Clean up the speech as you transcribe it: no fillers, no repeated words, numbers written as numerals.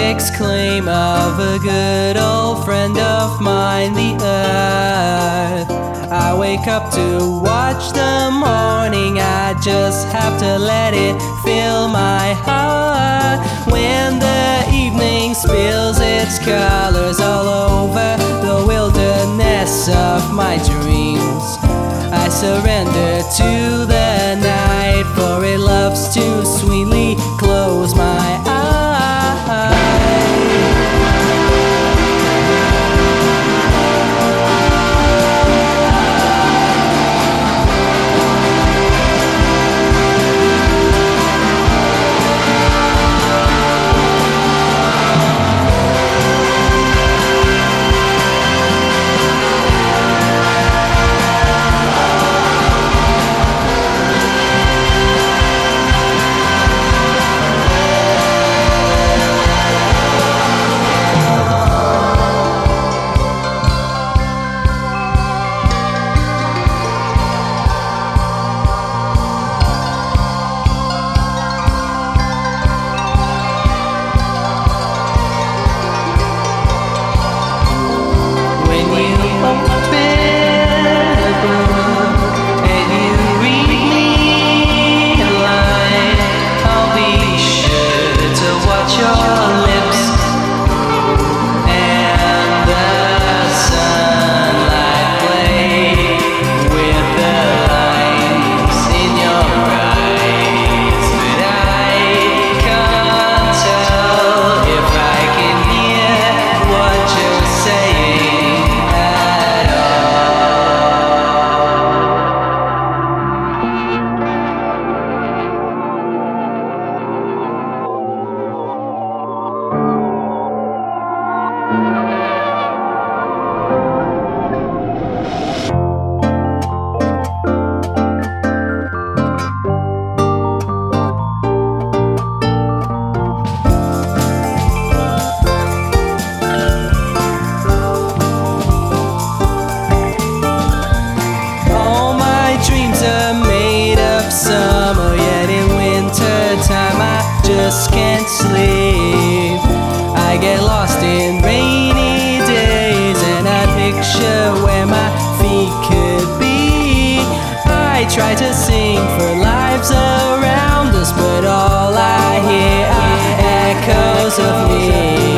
stakes claim of a good old friend of mine, the earth. I wake up to watch the morning, I just have to let it fill my heart. When the evening spills its colors all over the wilderness of my dreams, I surrender to the night, for it loves to sweetly close my eyes. Just can't sleep. I get lost in rainy days, and I picture where my feet could be. I try to sing for lives around us, but all I hear are echoes of me.